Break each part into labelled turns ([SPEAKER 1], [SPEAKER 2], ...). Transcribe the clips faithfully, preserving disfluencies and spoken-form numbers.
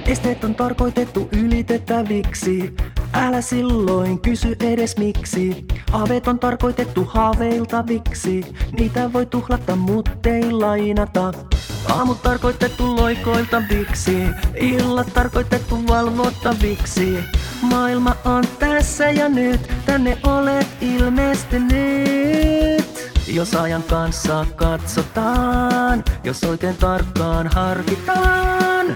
[SPEAKER 1] Esteet on tarkoitettu ylitettäviksi. Älä silloin kysy edes miksi. Haaveet on tarkoitettu haaveiltaviksi. Niitä voi tuhlata, muttei lainata. Aamut tarkoitettu loikoiltaviksi. Illat tarkoitettu valvottaviksi. Maailma on tässä ja nyt, tänne olet ilmestynyt. Jos ajan kanssa katsotaan, jos oikein tarkkaan harkitaan,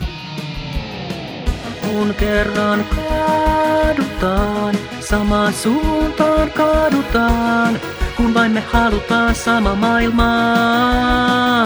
[SPEAKER 1] kun kerran kaadutaan, samaan suuntaan kaadutaan, kun vain me halutaan sama maailmaa.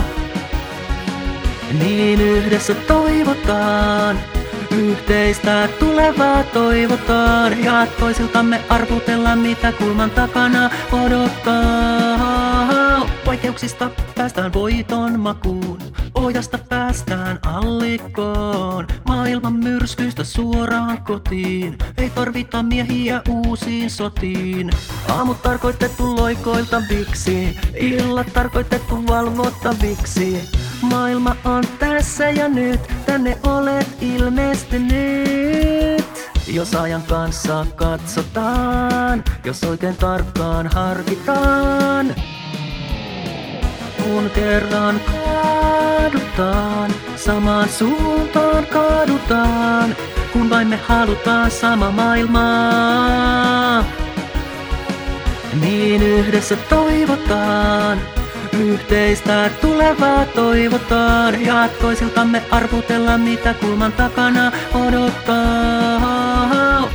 [SPEAKER 1] Niin yhdessä toivotaan, yhteistä tulevaa toivotaan, ja toisiltamme arvutellaan mitä kulman takana odottaa. Vaikeuksista päästään voiton makuun, ojasta päästään allikkoon, maailman myrskyistä suoraan kotiin. Ei tarvita miehiä uusiin sotiin. Aamut tarkoitettu loikoiltaviksi, illat tarkoitettu valvottaviksi. Maailma on tässä ja nyt, tänne olet ilmestynyt. Jos ajan kanssa katsotaan, jos oikein tarkkaan harkitaan, kun kerran kaadutaan, samaan suuntaan kaadutaan, kun vain me halutaan sama maailmaa. Niin yhdessä toivotaan, yhteistä tulevaa toivotaan, ja toisiltamme arvutellaan mitä kulman takana odottaa.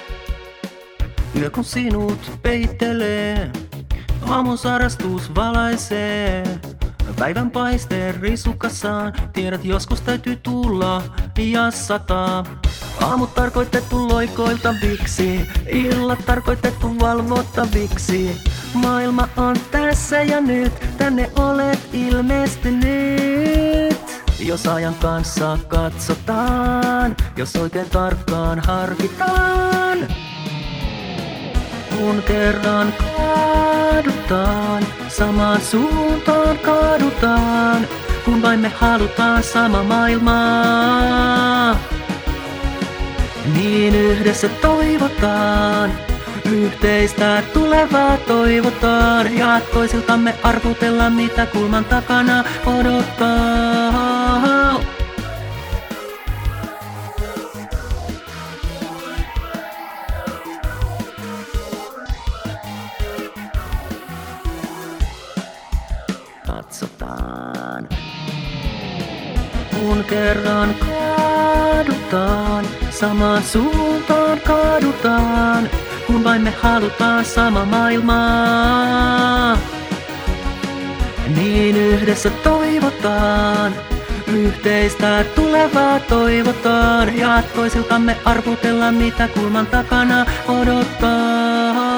[SPEAKER 1] Yö kun sinut peittelee, aamun sarastus valaisee. Päivän paiste risukassaan, tiedät joskus täytyy tulla ja sataa. Aamut tarkoitettu loikoiltaviksi, illat tarkoitettu valvottaviksi. Maailma on tässä ja nyt, tänne olet ilmestynyt. Jos ajan kanssa katsotaan, jos oikein tarkkaan harkitaan, kun kerran kaadutaan, samaan suuntaan kaadutaan, kun vain me halutaan sama maailmaa. Niin yhdessä toivotaan, yhteistä tulevaa toivotaan, ja toisiltamme arvutellaan mitä kulman takana odottaa. Katsotaan, kun kerran kaadutaan, samaan suuntaan kaadutaan, kun vain me halutaan sama maailmaa. Niin yhdessä toivotaan, yhteistä tulevaa toivotaan, ja toisiltamme arvutellaan mitä kulman takana odottaa.